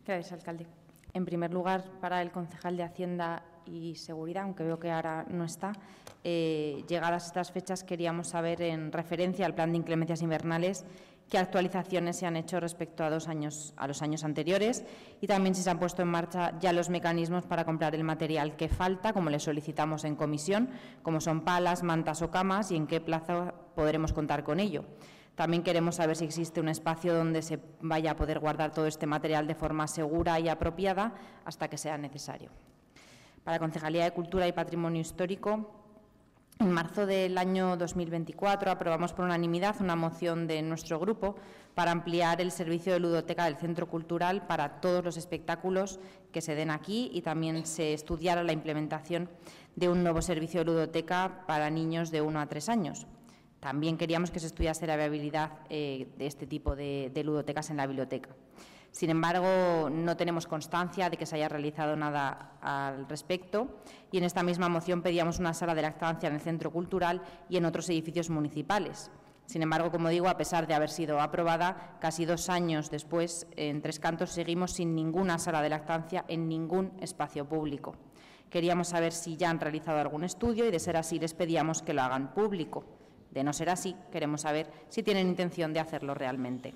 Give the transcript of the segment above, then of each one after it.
Gracias, alcalde. En primer lugar, para el concejal de Hacienda y Seguridad, aunque veo que ahora no está, llegadas estas fechas queríamos saber, en referencia al plan de inclemencias invernales, qué actualizaciones se han hecho respecto a los años anteriores y también si se han puesto en marcha ya los mecanismos para comprar el material que falta, como le solicitamos en comisión, como son palas, mantas o camas, y en qué plazo podremos contar con ello. También queremos saber si existe un espacio donde se vaya a poder guardar todo este material de forma segura y apropiada hasta que sea necesario. Para la Concejalía de Cultura y Patrimonio Histórico, en marzo del año 2024 aprobamos por unanimidad una moción de nuestro grupo para ampliar el servicio de ludoteca del Centro Cultural para todos los espectáculos que se den aquí, y también se estudiara la implementación de un nuevo servicio de ludoteca para niños de 1 a 3 años. También queríamos que se estudiase la viabilidad de este tipo de ludotecas en la biblioteca. Sin embargo, no tenemos constancia de que se haya realizado nada al respecto, y en esta misma moción pedíamos una sala de lactancia en el Centro Cultural y en otros edificios municipales. Sin embargo, como digo, a pesar de haber sido aprobada, casi 2 años después, en Tres Cantos seguimos sin ninguna sala de lactancia en ningún espacio público. Queríamos saber si ya han realizado algún estudio y, de ser así, les pedíamos que lo hagan público. De no ser así, queremos saber si tienen intención de hacerlo realmente.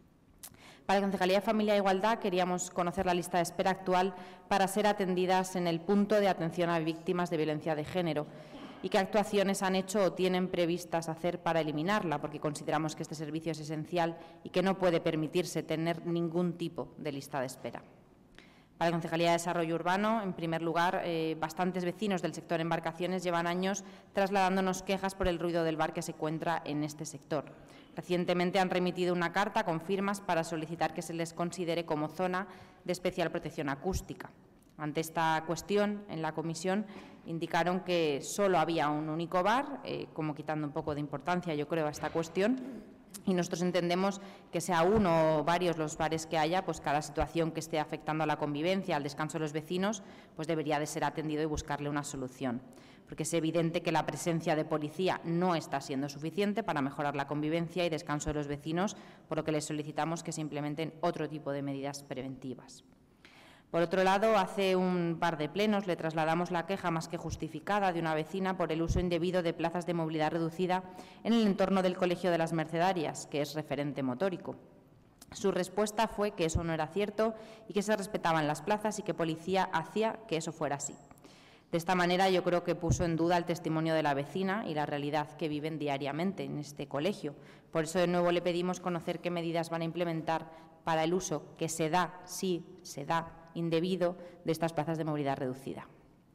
Para la Concejalía de Familia e Igualdad queríamos conocer la lista de espera actual para ser atendidas en el punto de atención a víctimas de violencia de género, y qué actuaciones han hecho o tienen previstas hacer para eliminarla, porque consideramos que este servicio es esencial y que no puede permitirse tener ningún tipo de lista de espera. Para la Concejalía de Desarrollo Urbano, en primer lugar, bastantes vecinos del sector embarcaciones llevan años trasladándonos quejas por el ruido del bar que se encuentra en este sector. Recientemente han remitido una carta con firmas para solicitar que se les considere como zona de especial protección acústica. Ante esta cuestión, en la comisión indicaron que solo había un único bar, como quitando un poco de importancia, yo creo, a esta cuestión. Y nosotros entendemos que sea uno o varios los bares que haya, pues cada situación que esté afectando a la convivencia, al descanso de los vecinos, pues debería de ser atendido y buscarle una solución. Porque es evidente que la presencia de policía no está siendo suficiente para mejorar la convivencia y descanso de los vecinos, por lo que les solicitamos que se implementen otro tipo de medidas preventivas. Por otro lado, hace un par de plenos le trasladamos la queja más que justificada de una vecina por el uso indebido de plazas de movilidad reducida en el entorno del Colegio de las Mercedarias, que es referente motórico. Su respuesta fue que eso no era cierto y que se respetaban las plazas y que policía hacía que eso fuera así. De esta manera, yo creo que puso en duda el testimonio de la vecina y la realidad que viven diariamente en este colegio. Por eso, de nuevo, le pedimos conocer qué medidas van a implementar para el uso que se da, sí se da, indebido de estas plazas de movilidad reducida.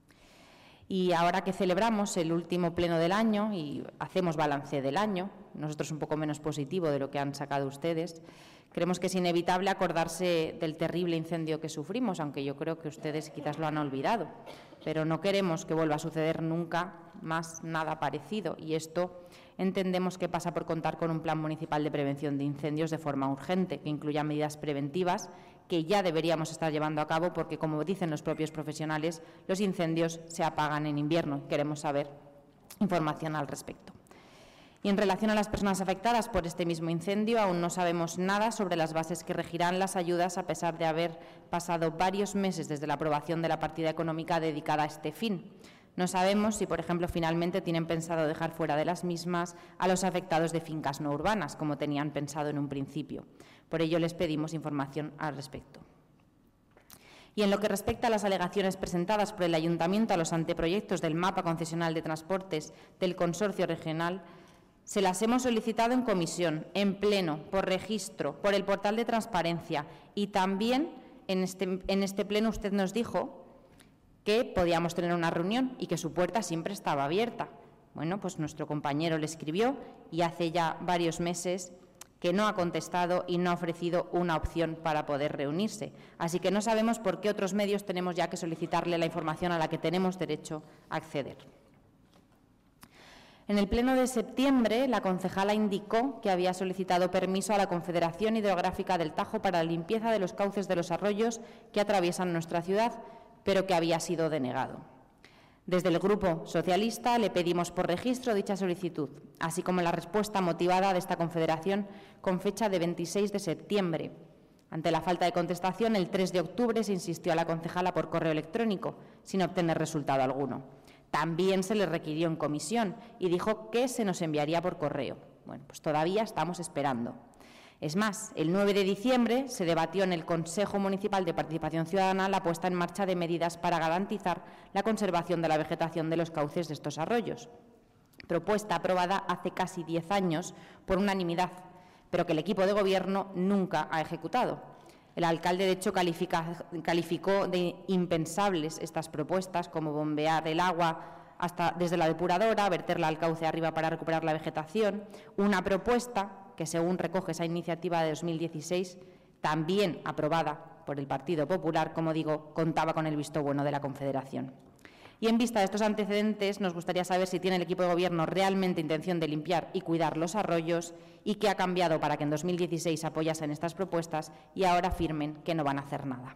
Y ahora que celebramos el último pleno del año y hacemos balance del año, nosotros un poco menos positivo de lo que han sacado ustedes, creemos que es inevitable acordarse del terrible incendio que sufrimos, aunque yo creo que ustedes quizás lo han olvidado, pero no queremos que vuelva a suceder nunca más nada parecido, y esto entendemos que pasa por contar con un plan municipal de prevención de incendios de forma urgente, que incluya medidas preventivas que ya deberíamos estar llevando a cabo porque, como dicen los propios profesionales, los incendios se apagan en invierno. Queremos saber información al respecto. Y en relación a las personas afectadas por este mismo incendio, aún no sabemos nada sobre las bases que regirán las ayudas, a pesar de haber pasado varios meses desde la aprobación de la partida económica dedicada a este fin. No sabemos si, por ejemplo, finalmente tienen pensado dejar fuera de las mismas a los afectados de fincas no urbanas, como tenían pensado en un principio. Por ello, les pedimos información al respecto. Y en lo que respecta a las alegaciones presentadas por el Ayuntamiento a los anteproyectos del mapa concesional de transportes del Consorcio Regional, se las hemos solicitado en comisión, en pleno, por registro, por el portal de transparencia, y también en este pleno usted nos dijo que podíamos tener una reunión y que su puerta siempre estaba abierta. Bueno, pues nuestro compañero le escribió y hace ya varios meses que no ha contestado y no ha ofrecido una opción para poder reunirse. Así que no sabemos por qué otros medios tenemos ya que solicitarle la información a la que tenemos derecho a acceder. En el pleno de septiembre, la concejala indicó que había solicitado permiso a la Confederación Hidrográfica del Tajo para la limpieza de los cauces de los arroyos que atraviesan nuestra ciudad, pero que había sido denegado. Desde el Grupo Socialista le pedimos por registro dicha solicitud, así como la respuesta motivada de esta confederación con fecha de 26 de septiembre. Ante la falta de contestación, el 3 de octubre se insistió a la concejala por correo electrónico, sin obtener resultado alguno. También se le requirió en comisión y dijo que se nos enviaría por correo. Bueno, pues todavía estamos esperando. Es más, el 9 de diciembre se debatió en el Consejo Municipal de Participación Ciudadana la puesta en marcha de medidas para garantizar la conservación de la vegetación de los cauces de estos arroyos. Propuesta aprobada hace casi 10 años por unanimidad, pero que el equipo de Gobierno nunca ha ejecutado. El alcalde, de hecho, calificó de impensables estas propuestas, como bombear el agua desde la depuradora, verterla al cauce arriba para recuperar la vegetación, una propuesta que, según recoge esa iniciativa de 2016, también aprobada por el Partido Popular, como digo, contaba con el visto bueno de la Confederación. Y en vista de estos antecedentes, nos gustaría saber si tiene el equipo de Gobierno realmente intención de limpiar y cuidar los arroyos y qué ha cambiado para que en 2016 apoyasen estas propuestas y ahora afirmen que no van a hacer nada.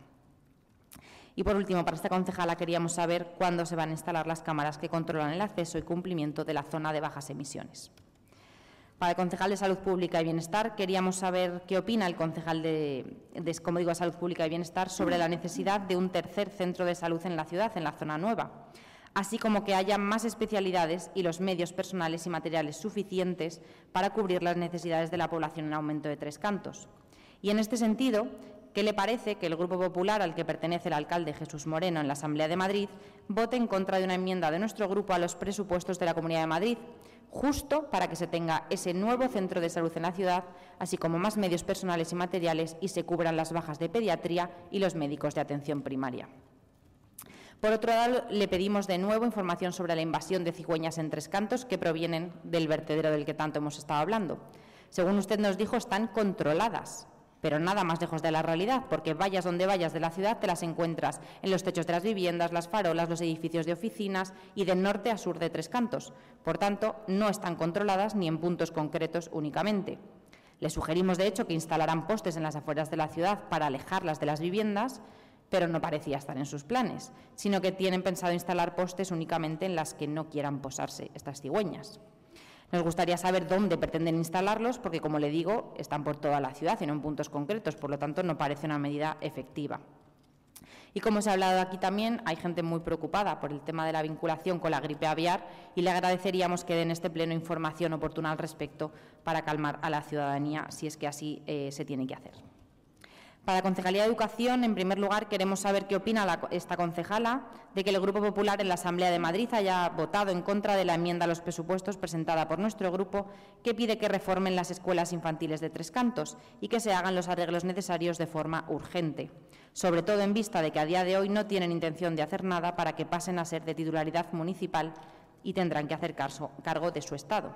Y por último, para esta concejala queríamos saber cuándo se van a instalar las cámaras que controlan el acceso y cumplimiento de la zona de bajas emisiones. Para el concejal de Salud Pública y Bienestar, queríamos saber qué opina el concejal de Salud Pública y Bienestar sobre la necesidad de un tercer centro de salud en la ciudad, en la zona nueva, así como que haya más especialidades y los medios personales y materiales suficientes para cubrir las necesidades de la población en aumento de Tres Cantos. Y en este sentido, ¿qué le parece que el Grupo Popular, al que pertenece el alcalde Jesús Moreno en la Asamblea de Madrid, vote en contra de una enmienda de nuestro grupo a los presupuestos de la Comunidad de Madrid, justo para que se tenga ese nuevo centro de salud en la ciudad, así como más medios personales y materiales y se cubran las bajas de pediatría y los médicos de atención primaria? Por otro lado, le pedimos de nuevo información sobre la invasión de cigüeñas en Tres Cantos que provienen del vertedero del que tanto hemos estado hablando. Según usted nos dijo, están controladas, pero nada más lejos de la realidad, porque vayas donde vayas de la ciudad te las encuentras en los techos de las viviendas, las farolas, los edificios de oficinas y del norte a sur de Tres Cantos. Por tanto, no están controladas ni en puntos concretos únicamente. Le sugerimos, de hecho, que instalaran postes en las afueras de la ciudad para alejarlas de las viviendas, pero no parecía estar en sus planes, sino que tienen pensado instalar postes únicamente en las que no quieran posarse estas cigüeñas. Nos gustaría saber dónde pretenden instalarlos, porque, como le digo, están por toda la ciudad y no en puntos concretos, por lo tanto, no parece una medida efectiva. Y como se ha hablado aquí también, hay gente muy preocupada por el tema de la vinculación con la gripe aviar y le agradeceríamos que den este pleno información oportuna al respecto para calmar a la ciudadanía, si es que así se tiene que hacer. Para la Concejalía de Educación, en primer lugar, queremos saber qué opina esta concejala de que el Grupo Popular en la Asamblea de Madrid haya votado en contra de la enmienda a los presupuestos presentada por nuestro grupo, que pide que reformen las escuelas infantiles de Tres Cantos y que se hagan los arreglos necesarios de forma urgente, sobre todo en vista de que a día de hoy no tienen intención de hacer nada para que pasen a ser de titularidad municipal y tendrán que hacer cargo de su estado.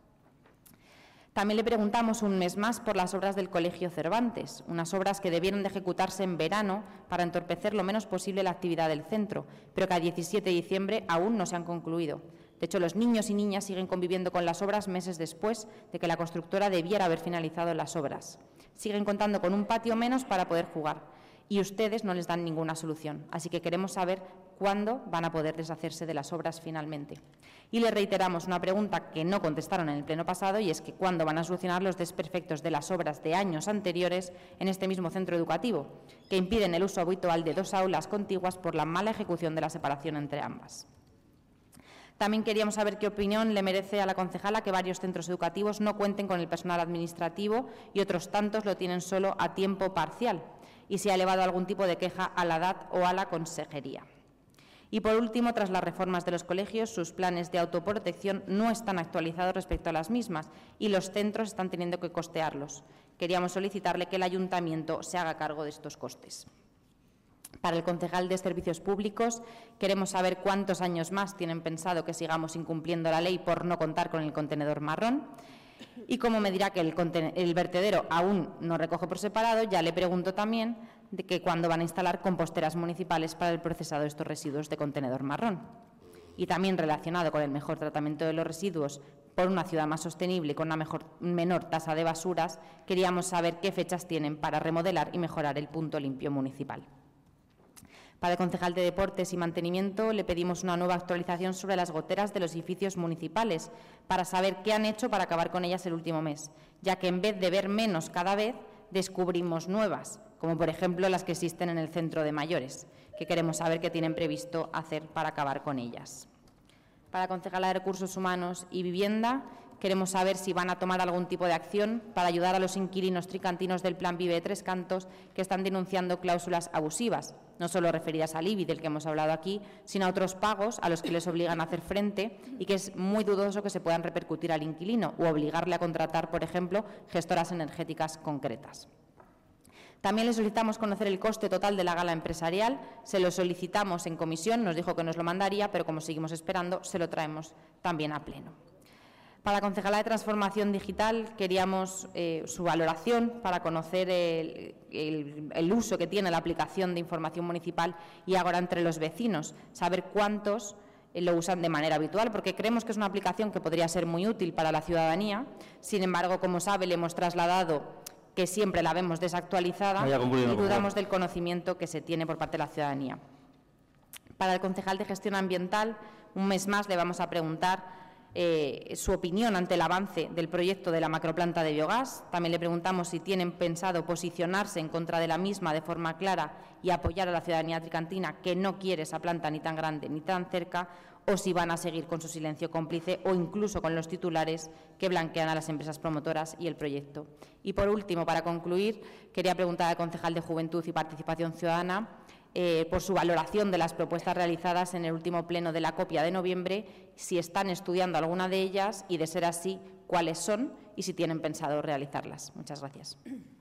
También le preguntamos un mes más por las obras del Colegio Cervantes, unas obras que debieron de ejecutarse en verano para entorpecer lo menos posible la actividad del centro, pero que a 17 de diciembre aún no se han concluido. De hecho, los niños y niñas siguen conviviendo con las obras meses después de que la constructora debiera haber finalizado las obras. Siguen contando con un patio menos para poder jugar y ustedes no les dan ninguna solución. Así que queremos saber cuándo van a poder deshacerse de las obras finalmente. Y le reiteramos una pregunta que no contestaron en el pleno pasado, y es que cuándo van a solucionar los desperfectos de las obras de años anteriores en este mismo centro educativo, que impiden el uso habitual de dos aulas contiguas por la mala ejecución de la separación entre ambas. También queríamos saber qué opinión le merece a la concejala que varios centros educativos no cuenten con el personal administrativo y otros tantos lo tienen solo a tiempo parcial, y si ha elevado algún tipo de queja a la DAT o a la consejería. Y, por último, tras las reformas de los colegios, sus planes de autoprotección no están actualizados respecto a las mismas y los centros están teniendo que costearlos. Queríamos solicitarle que el Ayuntamiento se haga cargo de estos costes. Para el concejal de Servicios Públicos, queremos saber cuántos años más tienen pensado que sigamos incumpliendo la ley por no contar con el contenedor marrón. Y como me dirá que el vertedero aún no recoge por separado, ya le pregunto también de que cuándo van a instalar composteras municipales para el procesado de estos residuos de contenedor marrón. Y también relacionado con el mejor tratamiento de los residuos por una ciudad más sostenible y con una menor tasa de basuras, queríamos saber qué fechas tienen para remodelar y mejorar el punto limpio municipal. Para el concejal de Deportes y Mantenimiento le pedimos una nueva actualización sobre las goteras de los edificios municipales para saber qué han hecho para acabar con ellas el último mes, ya que en vez de ver menos cada vez, descubrimos nuevas, como por ejemplo las que existen en el centro de mayores, que queremos saber qué tienen previsto hacer para acabar con ellas. Para la concejala de Recursos Humanos y Vivienda, queremos saber si van a tomar algún tipo de acción para ayudar a los inquilinos tricantinos del Plan Vive de Tres Cantos que están denunciando cláusulas abusivas, no solo referidas al IBI del que hemos hablado aquí, sino a otros pagos a los que les obligan a hacer frente y que es muy dudoso que se puedan repercutir al inquilino o obligarle a contratar, por ejemplo, gestoras energéticas concretas. También le solicitamos conocer el coste total de la gala empresarial. Se lo solicitamos en comisión, nos dijo que nos lo mandaría, pero como seguimos esperando, se lo traemos también a pleno. Para la concejala de Transformación Digital queríamos su valoración para conocer el uso que tiene la aplicación de información municipal y ahora entre los vecinos, saber cuántos lo usan de manera habitual, porque creemos que es una aplicación que podría ser muy útil para la ciudadanía. Sin embargo, como sabe, le hemos trasladado que siempre la vemos desactualizada y dudamos del conocimiento que se tiene por parte de la ciudadanía. Para el concejal de Gestión Ambiental, un mes más le vamos a preguntar su opinión ante el avance del proyecto de la macroplanta de biogás. También le preguntamos si tienen pensado posicionarse en contra de la misma de forma clara y apoyar a la ciudadanía tricantina que no quiere esa planta ni tan grande ni tan cerca, o si van a seguir con su silencio cómplice o incluso con los titulares que blanquean a las empresas promotoras y el proyecto. Y por último, para concluir, quería preguntar al concejal de Juventud y Participación Ciudadana por su valoración de las propuestas realizadas en el último pleno de la COPIA de noviembre, si están estudiando alguna de ellas y, de ser así, cuáles son y si tienen pensado realizarlas. Muchas gracias.